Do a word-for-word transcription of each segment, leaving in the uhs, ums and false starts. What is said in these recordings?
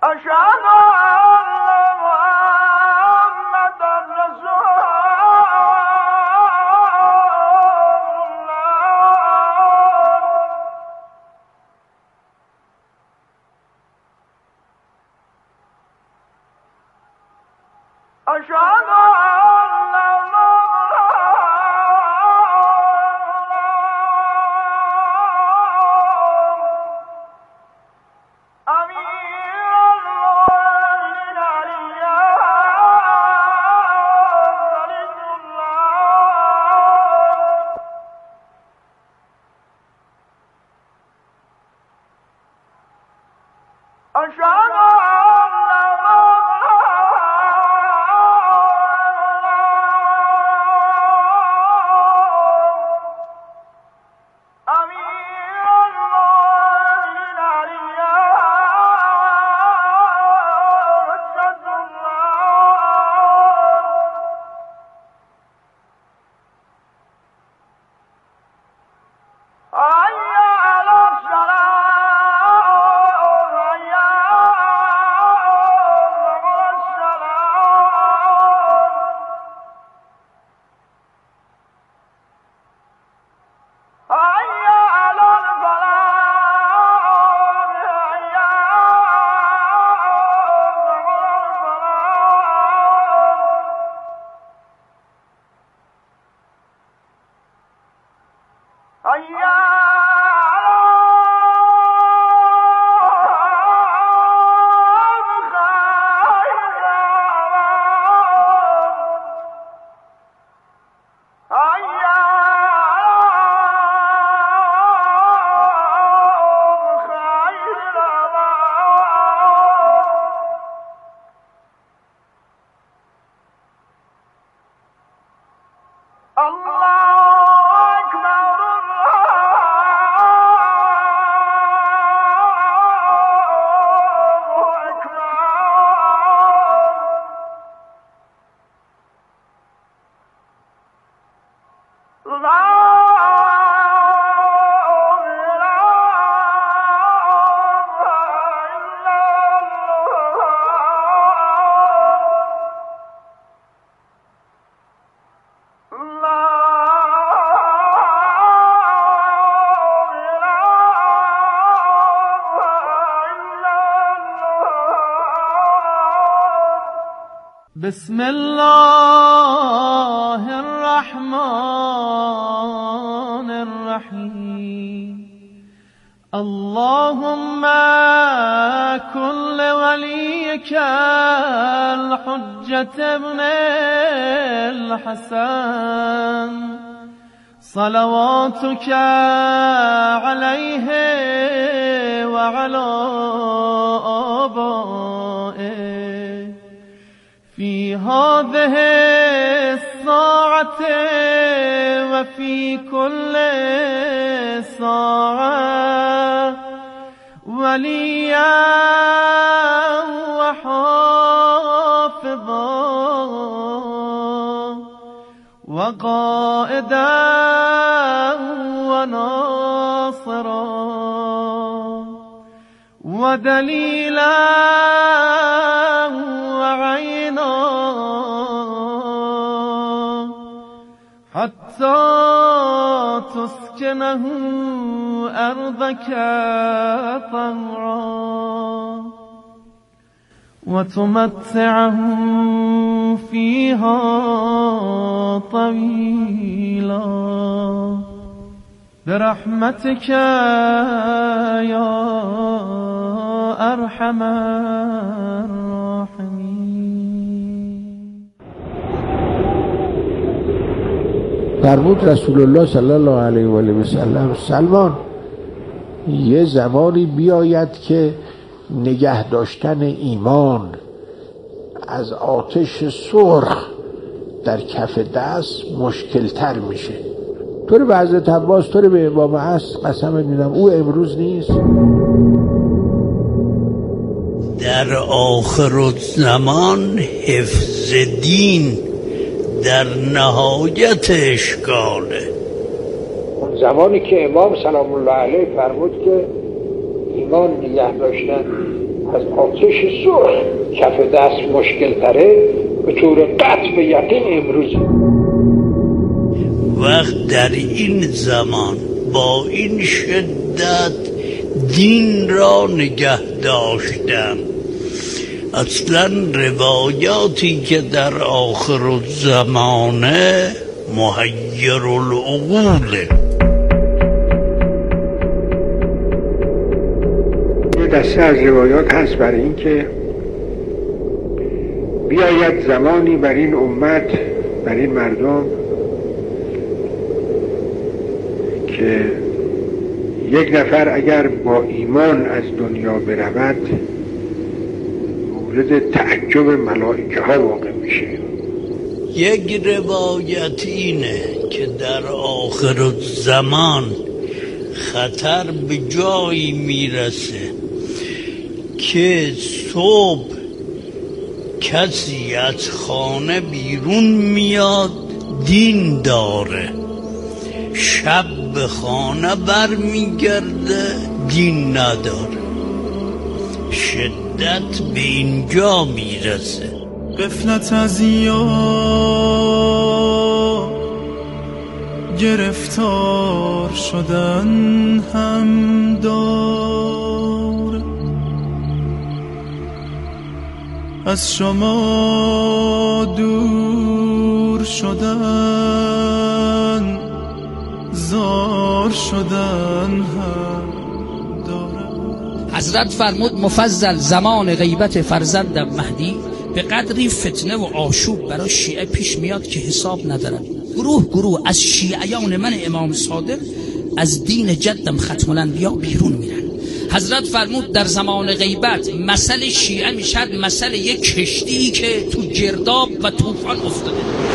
بسم الله الرحمن الرحيم اللهم كن لوليك الحجة ابن الحسن صلواتك عليه وعلى آبائه في هذه الساعة وفي كل ساعة وليا وحافظا وقائدا وناصرا ودليلا وعينا حتى تسكنه أرضك طوعا وتمتعه فيها طويلا برحمتك يا أرحم الراحمين. فرمود رسول الله صلی الله علیه و آله و سلم سلمان یه زمانی بیاید که نگه داشتن ایمان از آتش سرخ در کف دست مشکل تر میشه. طور به حضرت عباس، طور به امام عصر قسم میدم او امروز نیست. در آخر زمان حفظ دین در نهایت اشکاله. اون زمانی که امام سلام الله علیه فرمود که ایمان نگه داشتن از آتش سرخ کف دست مشکل تره، به طور قطع به یقین امروز. وقت در این زمان با این شدت دین را نگه داشتن. اصلا روایاتی که در آخر الزمانه محیر العقوله. یه دسته از روایات هست برای این که بیاید زمانی بر این امت، بر این مردم، که یک نفر اگر با ایمان از دنیا برود مورد تعجب ملائکه ها واقع میشه. یک روایت اینه که در آخر زمان خطر به جایی میرسه که صبح کسی از خانه بیرون میاد دین داره، شب به خانه بر میگرده دین نداره. شدت به اینجا میرسه. غفلت از یار گرفتار شدن هم دار، از شما دور شدن زار شدن هم داره. حضرت فرمود مفضل زمان غیبت فرزندم مهدی به قدری فتنه و آشوب برای شیعه پیش میاد که حساب ندارن. گروه گروه از شیعیان من امام صادق از دین جدم ختم الانبیا بیرون میرن. حضرت فرمود در زمان غیبت مسئله شیعه میشد مسئله یک کشتی که تو گرداب و طوفان افتاده.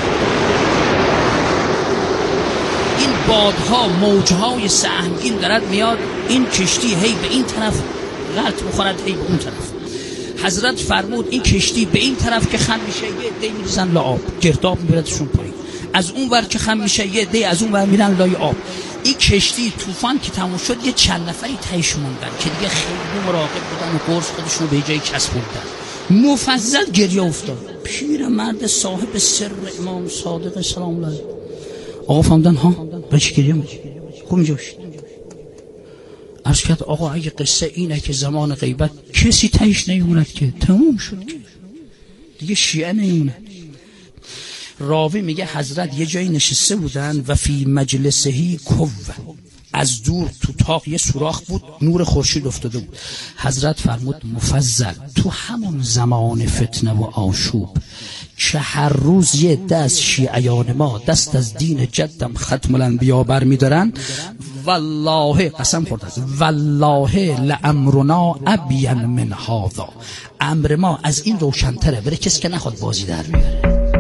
این بادها موجهای سهمگین دارد میاد، این کشتی هی به این طرف غلط میخورد هی به اون طرف. حضرت فرمود این کشتی به این طرف که خم میشه یه دی میریزن لعاب، گرداب میبردشون پایین. از اون ور که خم میشه یه دی از اون ور میرن لای آب. این کشتی طوفان که تموم شد یه چند نفری تهش موندن که دیگه خیلی مراقب بودن و قرص خودشون به جای کسب بردن. مفضل گریه افتاد. پیر مرد صاحب سر امام صادق سلام الله آقا فهمدن ها برای چی گریه میکنی؟ خوب اینجا باشید. عرض کرد آقا اگه قصه اینه که زمان غیبت کسی تهش نیومد که تموم شد که دیگه شیعه نیومد. راوی میگه حضرت یه جایی نشسته بودن و فی مجلسهی کوه، از دور تو تاق یه سوراخ بود، نور خورشید افتاده بود. حضرت فرمود مفضل تو همون زمان فتنه و آشوب که هر روز یه دست شیعیان ما دست از دین جدم ختم الانبیا بر میدارن، والله قسم خورده است والله لامرنا ابین من هذا، امر ما از این روشن‌تره بره کسی که نخواد بازی در بیاره.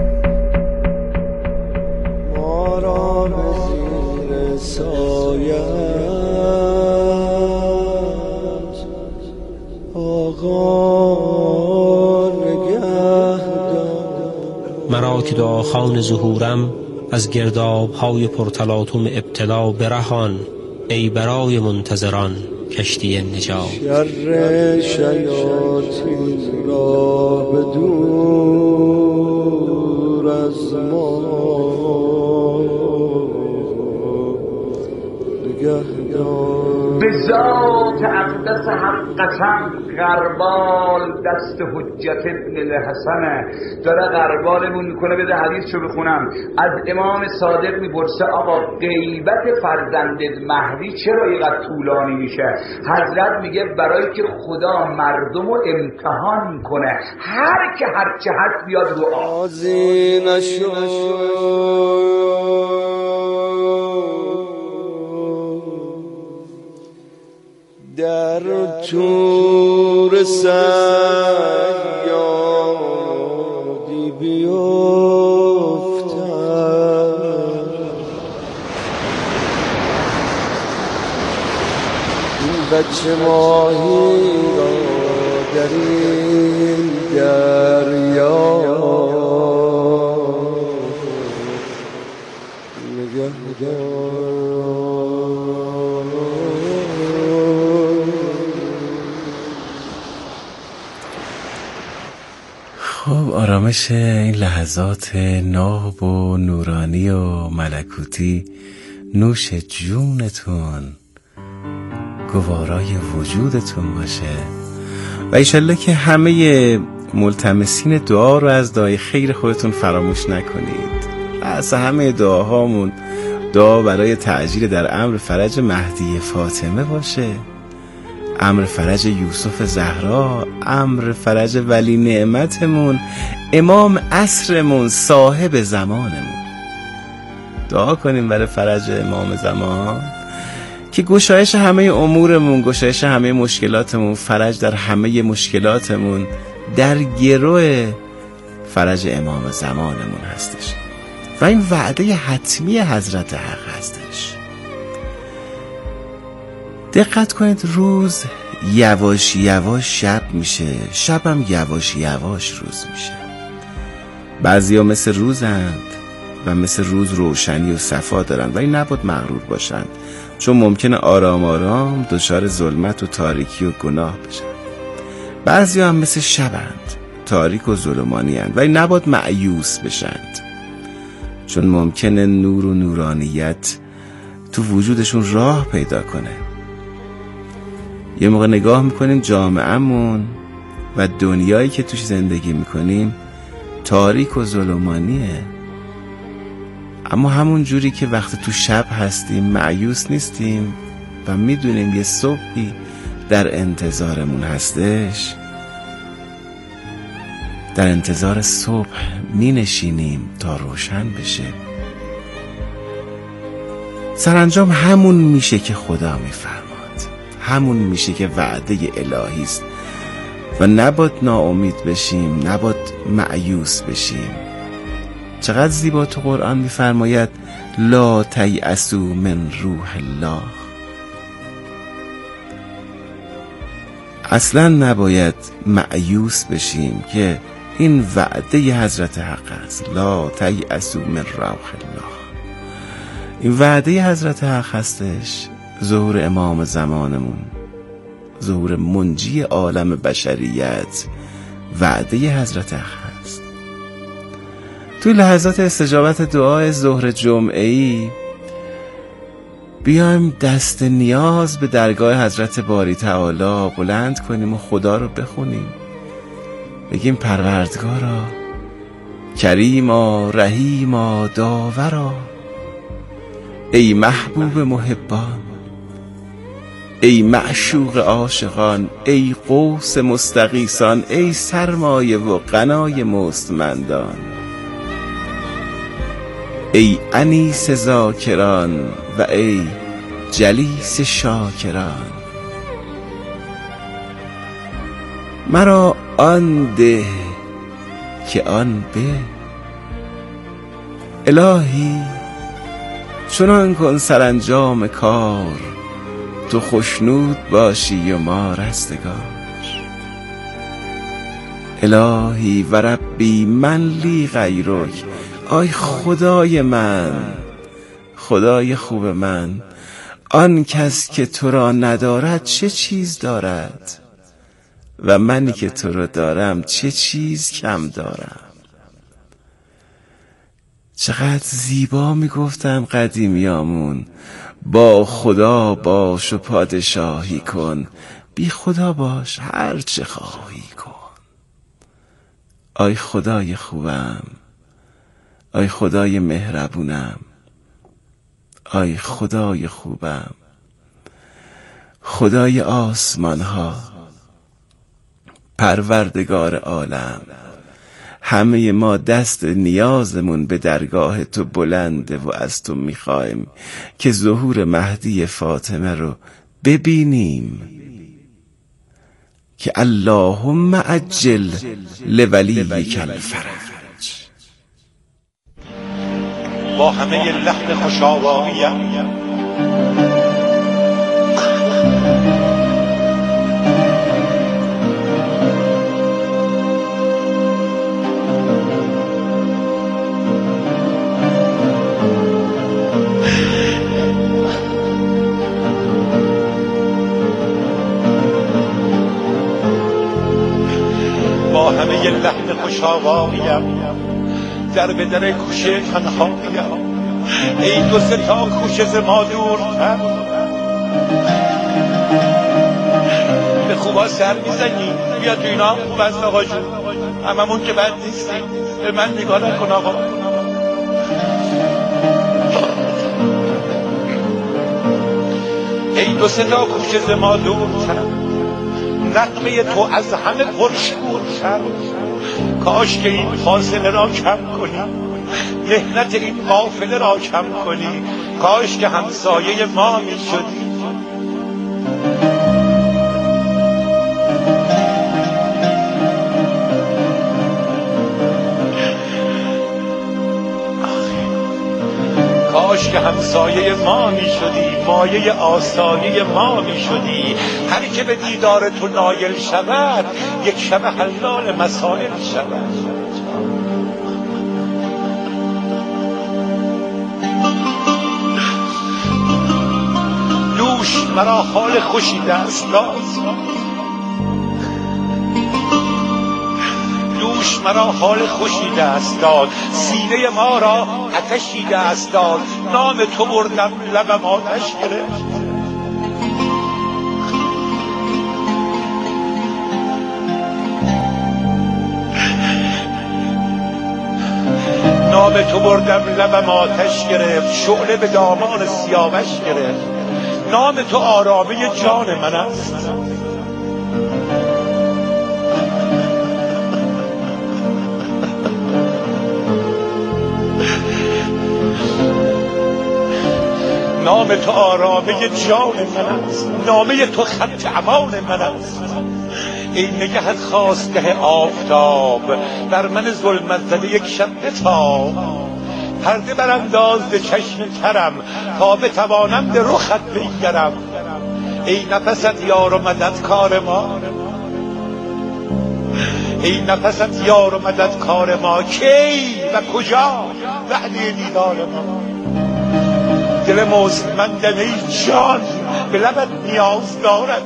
ما را به زیر سایه آقا نگهدار، مرا که دعاخوان ظهورم از گرداب‌های پرتلاطم ابتلا برهان، ای برای منتظران کشتی نجات. شر شیاطین را به دور از ما نگهدار. به ذات اقدس حق قسم غربال دست حجت ابن الحسنه داره غربالمون میکنه. بده حدیثشو بخونم. از امام صادق میپرسه آقا غیبت فرزندت مهدی چرا اینقدر طولانی میشه؟ حضرت میگه برای که خدا مردم رو امتحان کنه، هر که هر چه هست بیاد رو آزی نشو در تور سیادی بیفتد، این بچه ماهی را در این دریا نگهدار. خب آرامش این لحظات ناب و نورانی و ملکوتی نوش جونتون، گوارای وجودتون باشه و ایشالله که همه ملتمسین دعا رو از دعای خیر خودتون فراموش نکنید. از همه دعاهامون دعا برای تعجیل در امر فرج مهدی فاطمه باشه، امر فرج یوسف زهرا، امر فرج ولی نعمتمون، امام عصرمون، صاحب زمانمون. دعا کنیم برای فرج امام زمان که گشایش همه امورمون، گشایش همه مشکلاتمون، فرج در همه مشکلاتمون در گروه فرج امام زمانمون هستش و این وعده حتمی حضرت حق هستش. دقت کنید، روز یواش یواش شب میشه، شبم یواش یواش روز میشه. بعضی ها مثل روزند و مثل روز روشنی و صفا دارند و این نباید مغرور باشند، چون ممکنه آرام آرام دچار ظلمت و تاریکی و گناه بشن. بعضی ها هم مثل شبند، تاریک و ظلمانی هند و این نباید مأیوس بشند، چون ممکنه نور و نورانیت تو وجودشون راه پیدا کنه. یه موقع نگاه میکنیم جامعهمون و دنیایی که توش زندگی میکنیم تاریک و ظلمانیه، اما همون جوری که وقت تو شب هستیم مأیوس نیستیم و میدونیم یه صبحی در انتظارمون هستش، در انتظار صبح می نشینیم تا روشن بشه. سرانجام همون میشه که خدا میفرماد، همون میشه که وعده الهی است و نباید ناامید بشیم، نباید مأیوس بشیم. چقدر زیبا تو قرآن میفرماید لا تیأسوا من روح الله. اصلا نباید مأیوس بشیم که این وعده حضرت حق است. لا تیأسوا من روح الله، این وعده حضرت حق هستش. ظهور امام زمانمون، ظهور منجی عالم بشریت، وعده حضرت حق هست. توی لحظات استجابت دعای ظهر جمعه‌ای بیایم دست نیاز به درگاه حضرت باری تعالی بلند کنیم و خدا رو بخونیم، بگیم پروردگارا، کریما، رحیما، داورا، ای محبوب محبان، ای معشوق عاشقان، ای قوس مستغیثان، ای سرمایه و غنای مستمندان، ای انیس ذاکران و ای جلیس شاکران، مرا آن ده که آن به. الهی چنان کن سرانجام کار، تو خوشنود باشی و ما رستگار. الهی و ربی من لی غیرک، آی خدای من، خدای خوب من، آن کس که تو را ندارد چه چیز دارد و منی که تو را دارم چه چیز کم دارم. چقدر زیبا میگفتم قدیمیامون، با خدا باش و پادشاهی کن، بی خدا باش هر چه خواهی کن. آی خدای خوبم، آی خدای مهربونم، آی خدای خوبم، خدای آسمان ها، پروردگار عالم. همه ما دست نیازمون به درگاه تو بلنده و از تو میخوایم که ظهور مهدی فاطمه رو ببینیم، که اللهم عجل لولیک الفرج. با همه لحن خوشآواییم با با همه لحن خوشاواییم در به در کوشه تنهاییم. ای دو سه تا کوشه ز ما دورتر، به خوبا سر میزنی بیا تو اینا هم خوب است آقا جون، هممون که بد نیستیم. به من نگاه نکن آقا. ای دو سه تا کوشه ز ما دورتر، نغمه تو از همه پرشورتر. کاش که این فاصله را کم کنی، مهنت این قافله را کم کنی. کاش که همسایه ما می شدی. کاش که همسایه ما می شدی، مایه آسایه ما می شدی. هر که به دیدار تو نایل شود، یک شب حلال مسائل شود. دوش مرا حال خوشی دست داد، دوش مرا حال خوشی دست داد، سینه ما را آتشی دست داد. نام تو بردم لبم آتش گرفت. نام تو بردم لبم آتش گرفت، شعله به دامان سیاوش گرفت. نام تو آرامه جان من است، نام تو آرامه جان من است، نامه تو خط امان من است. ای نگهت خواستگه آفتاب، بر من ظلمت زده یک شب بتاب. پرده برانداز به چشم ترم، تا بتوانم به رخت بنگرم. ای نفست یار و مدد کار ما، ای نفست یار و مدد کار ما. کی و کجا وعده دیدار ما؟ دل مستمندم ای جان، به لبت نیاز دارد.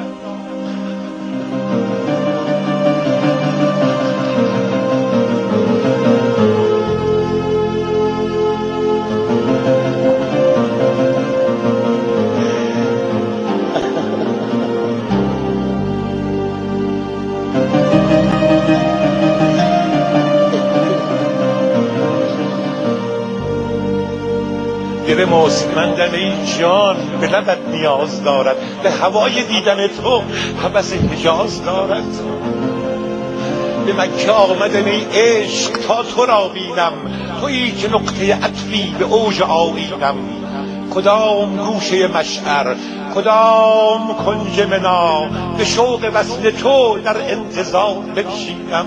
دل مستمندم ای جان، به لبت نیاز دارد. به هوای دیدن تو هوس حجاز دارد. به مکه آمدم ای عشق تا تو را بینم، تویی که نقطه عطفی به اوج آیینم. کدام گوشه مشعر، کدام کنج منا، به شوق وصل تو در انتظار بنشینم.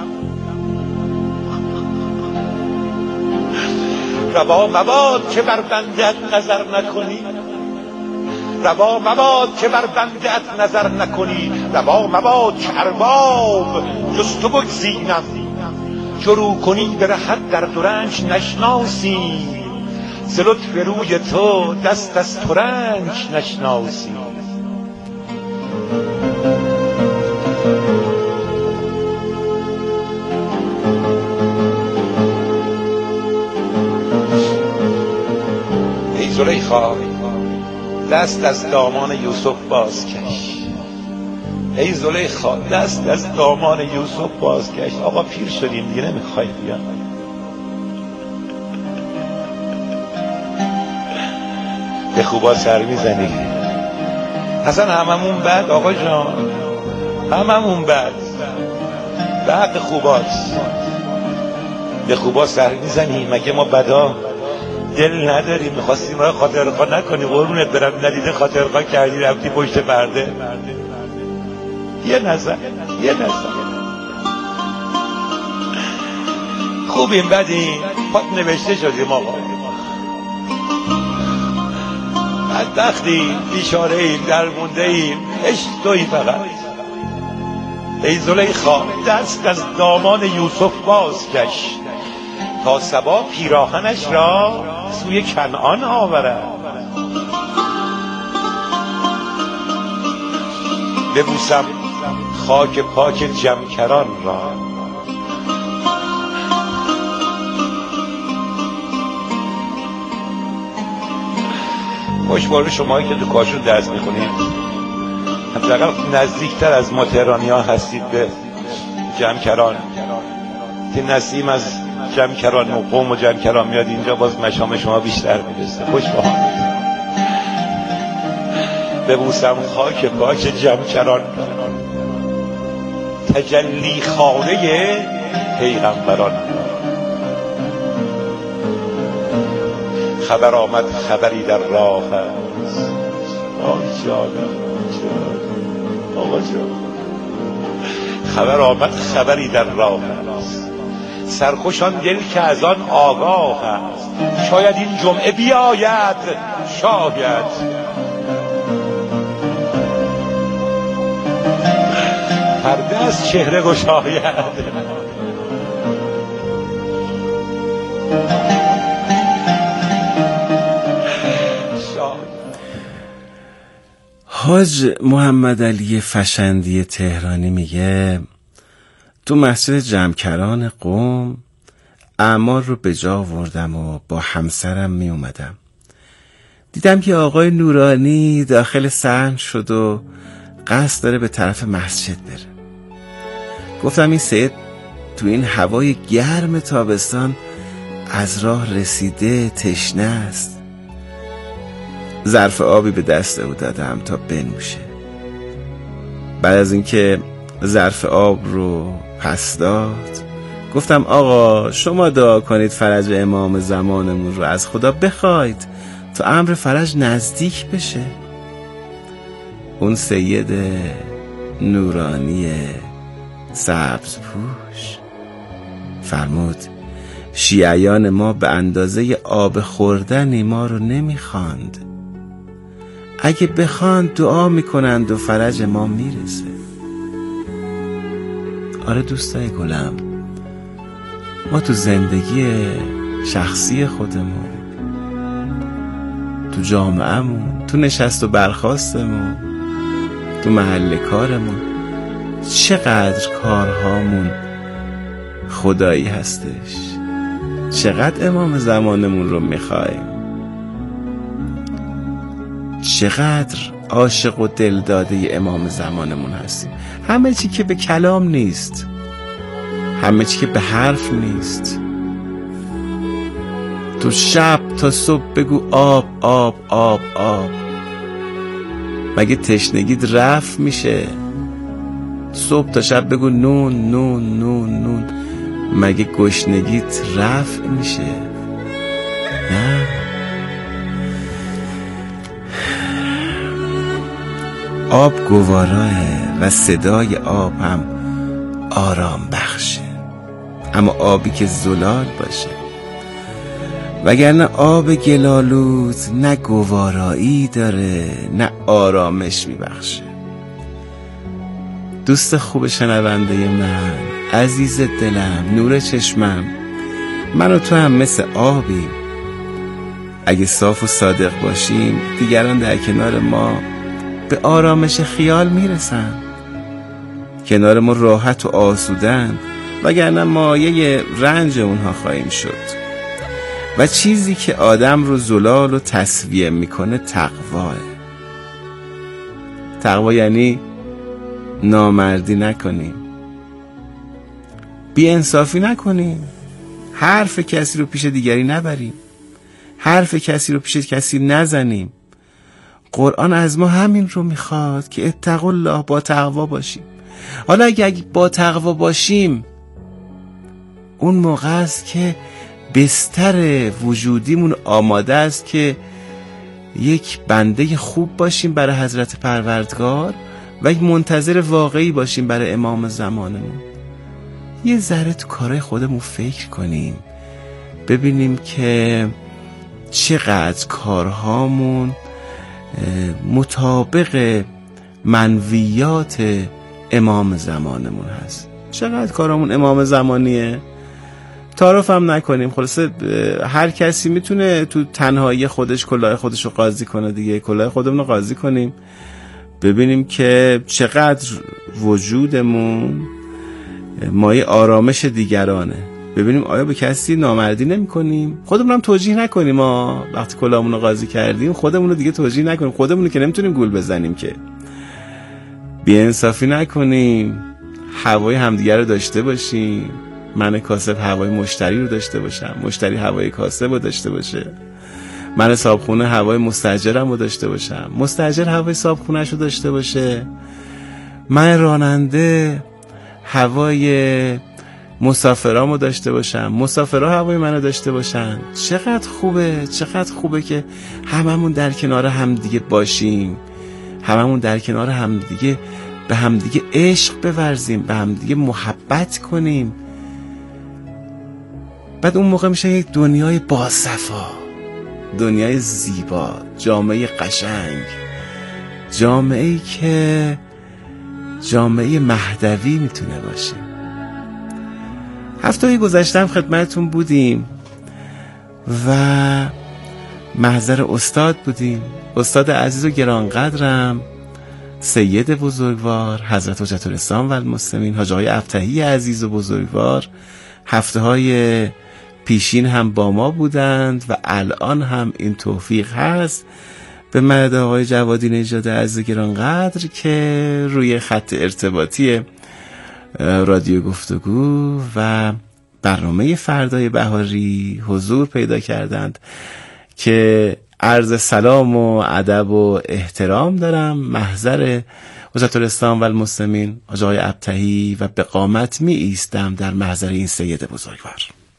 روا مباد که بر بنده‌ات نظر نکنی، روا مباد که بر بنده‌ات نظر نکنی. روا مباد که ارباب جز تو بگزینم. شروع کنی به رهت در دو رنج نشناسی، ز لطف روی تو دست از ترنج نشناسی. ای زلیخا دست از دامان یوسف بازکش، ای زلیخا دست از دامان یوسف بازکش. آقا پیر شدیم دیگه نمیخوای بیا. به خوبا سر میزنی اصلا هممون بد آقا جان، هممون بد. بعد خوباست به خوبا سر میزنی. مگه ما بدا دل نداریم؟ میخواستیم را خاطرخواه نکنی، قربونت برم ندیده خاطرخواه کردی رفتی پشت پرده. یه نظر یه نظر خوبیم بدیم پاک نوشته شدیم آقا. بدبختیم، بیچاره ایم، درمونده ایم، عشق تویی فقط. ای زلیخا دست از دامان یوسف بازکش، تا صبا پیراهنش را سوی کنعان آورد. ببوسم خاک پاک جمکران را. خوشبال شمایی که تو کاشون درس میخونید، حداقل نزدیکتر از ما تهرانی ها هستید به جمکران. که نسیم از جمکران و قوم و جمکران میاد اینجا، باز مشام شما بیشتر میرسه. خوشبال ببوسم خاک پاک جمکران، تجلی خانه پیغمبران. خبر آمد خبری در راه است. آی جانم آقا جان، خبر آمد خبری در راه است. سرخوشان دل که از آن آگاه است. شاید این جمعه بیاید، شاید پرده از چهره گشاید. حاج محمد علی فشندی تهرانی میگه تو مسجد جمکران قم اعمال رو به جا آوردم و با همسرم می اومدم. دیدم که آقای نورانی داخل صحن شد و قصد داره به طرف مسجد بره. گفتم این سید تو این هوای گرم تابستان از راه رسیده، تشنه است. ظرف آبی به دست او دادم تا بنوشه. بعد از اینکه ظرف آب رو پس داد گفتم آقا شما دعا کنید فرج امام زمانمون رو از خدا بخواید تا امر فرج نزدیک بشه. اون سید نورانی سبز پوش فرمود شیعیان ما به اندازه آب خوردنی ما رو نمیخواند. اگه بخواند دعا میکنند و فرج ما میرسه. آره دوستای گلم، ما تو زندگی شخصی خودمون، تو جامعهمون، تو نشست و برخاستمون، تو محل کارمون، چقدر کارهامون خدایی هستش، چقدر امام زمانمون رو میخوایم، چقدر عاشق و دلداده امام زمانمون هستیم. همه چی که به کلام نیست، همه چی که به حرف نیست. تو شب تا صبح بگو آب آب آب آب. مگه تشنگیت رفع میشه؟ صبح تا شب بگو نون نون نون نون. مگه گشنگیت رفع میشه؟ نه. آب گواراه و صدای آب هم آرام بخشه، اما آبی که زلال باشه. وگرنه آب گلالود نه گوارایی داره نه آرامش میبخشه. دوست خوب شنونده من، عزیز دلم، نور چشمم، من و تو هم مثل آبیم. اگه صاف و صادق باشیم دیگران در کنار ما به آرامش خیال میرسن، کنار ما راحت و آسودن، وگرنه مایه رنج اونها خواهیم شد. و چیزی که آدم رو زلال و تسویه میکنه تقواه. تقوا یعنی نامردی نکنیم، بی انصافی نکنیم، حرف کسی رو پیش دیگری نبریم، حرف کسی رو پیش کسی نزنیم. قرآن از ما همین رو میخواد که اتقوا الله، با تقوا باشیم. حالا اگه با تقوا باشیم اون موقع است که بستر وجودیمون آماده است که یک بنده خوب باشیم برای حضرت پروردگار و یک منتظر واقعی باشیم برای امام زمانمون. یه ذره تو کارهای خودمون فکر کنیم، ببینیم که چقدر کارهامون مطابق منویات امام زمانمون هست، چقدر کارمون امام زمانیه. تعارف هم نکنیم. خلاصه هر کسی میتونه تو تنهایی خودش کلاه خودش رو قاضی کنه دیگه. کلاه خودمون رو قاضی کنیم، ببینیم که چقدر وجودمون مایه آرامش دیگرانه. ببینیم آیا به کسی نامردی نمی کنیم، خودمون هم توجیه نکنیم. ما وقتی کلاهمون رو قاضی کردیم خودمون رو دیگه توجیه نکنیم، خودمون که نمیتونیم گول بزنیم، که بی‌انصافی نکنیم، هوای همدیگه رو داشته باشیم. من کاسب هوای مشتری رو داشته باشم، مشتری هوای کاسب رو داشته باشه. من صابخونه هوای مستاجرم رو داشته باشم، مستاجر هوای صابخونه‌اش رو داشته باشه. من راننده هوای مسافرامو داشته باشم، مسافرها هوای منو داشته باشن. چقدر خوبه، چقدر خوبه که هممون در کنار همدیگه باشیم، هممون در کنار همدیگه به همدیگه عشق بورزیم، به همدیگه محبت کنیم. بعد اون موقع میشه یک دنیای باصفا، دنیای زیبا، جامعه قشنگ، جامعه‌ای که جامعه مهدوی میتونه باشه. هفته گذشته خدمتتون بودیم و محضر استاد بودیم. استاد عزیز و گرانقدرم سید بزرگوار حضرت حجت الاسلام و المسلمین حاج آقای ابطحی عزیز و بزرگوار هفته های پیشین هم با ما بودند و الان هم این توفیق هست به مدد آقای جوادی نژاد عزیز و گرانقدر که روی خط ارتباطی رادیو گفتگو و برنامه فردای بهاری حضور پیدا کردند، که عرض سلام و ادب و احترام دارم محضر حجت الاسلام و المسلمین حاج آقای ابطحی و به قامت می ایستم در محضر این سید بزرگوار.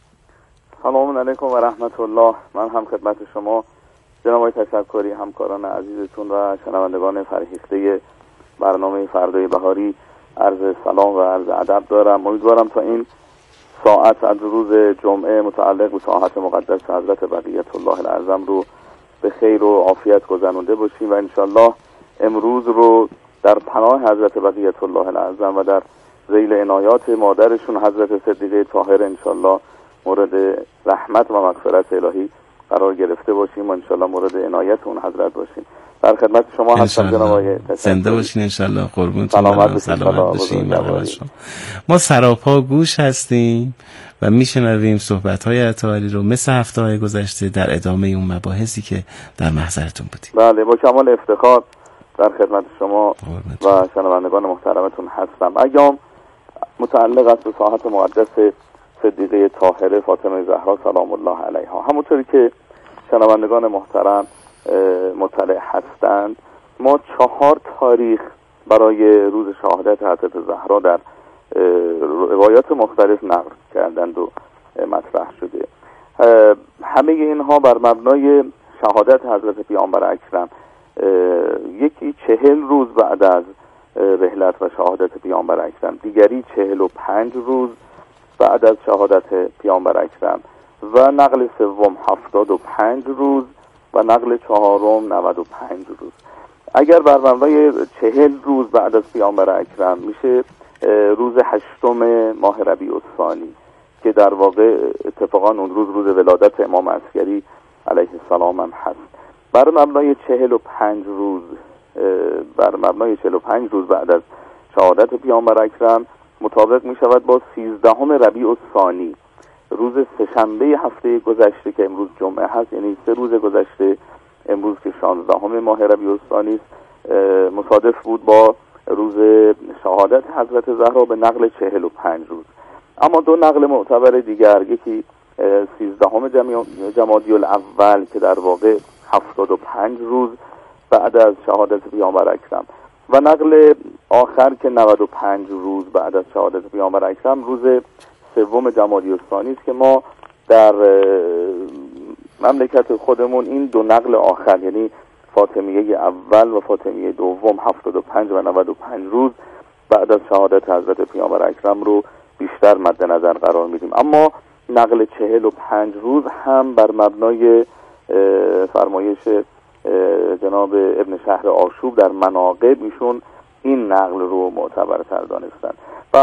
سلام علیکم و رحمت الله. من هم خدمت شما جناب آقای تشکری، همکاران عزیزتون و شنوندگان فرهیخته برنامه فردای بهاری عرض سلام و عرض ادب دارم. امیدوارم تا این ساعت از روز جمعه متعلق به ساعت مقدس حضرت بقیت الله الاعظم رو به خیر و عافیت گذرانده باشیم و انشالله امروز رو در پناه حضرت بقیت الله الاعظم و در ذیل عنایات مادرشون حضرت صدیقه طاهر انشالله مورد رحمت و مغفرت الهی قرار گرفته باشیم و انشالله مورد عنایت اون حضرت باشیم. در خدمت شما هستم جناب آقای تشکری. زنده باشین انشالله. قربونتون برم. سلامت باشین. ما سراپا گوش هستیم و میشنویم صحبت‌های عطاری رو مثل هفته‌های گذشته در ادامه اون مباحثی که در محضرتون بودیم. بله، با کمال افتخار در خدمت شما و شنوندگان محترمتون هستم. ایام متعلق است به ساحت مقدس صدیقه طاهره فاطمه زهرا سلام الله علیها. همونطوری که شنوندگان محترم مطلع هستند، ما چهار تاریخ برای روز شهادت حضرت زهرا در روایات مختلف نقل کردند و مطرح شده. همه اینها بر مبنای شهادت حضرت پیامبر اکرم، یکی چهل روز بعد از رحلت و شهادت پیامبر اکرم، دیگری چهل و پنج روز بعد از شهادت پیامبر اکرم و نقل سوم هفتاد و پنج روز و نقل چهارم نود و پنج روز. اگر بر مبنای چهل روز بعد از پیامبر اکرم میشه روز هشتم ماه ربیع الثانی که در واقع اتفاقا اون روز روز ولادت امام عسکری علیه السلام هم هست. بر مبنای چهل و پنج روز بر مبنای چهل و پنج روز بعد از شهادت پیامبر اکرم مطابق می شود با سیزدهم ربیع الثانی، روز سه‌شنبه هفته گذشته که امروز جمعه هست، یعنی سه روز گذشته امروز که شانزدهم ماه ربیع الثانی است، مصادف بود با روز شهادت حضرت زهرا به نقل چهل و پنج روز. اما دو نقل معتبر دیگر، یکی سیزدهم جمادی الاول که در واقع هفتاد و پنج روز بعد از شهادت پیامبر اکرم و نقل آخر که نود و پنج روز بعد از شهادت پیامبر اکرم روز سوم جمادی الثانی است که ما در مملکت خودمون این دو نقل آخر یعنی فاطمیه اول و فاطمیه دوم هفتاد و پنج و نود و پنج روز بعد از شهادت حضرت پیامبر اکرم رو بیشتر مد نظر قرار میدیم. اما نقل چهل و پنج روز هم بر مبنای فرمایش جناب ابن شهر آشوب در مناقب ایشون این نقل رو معتبرتر دانستن. به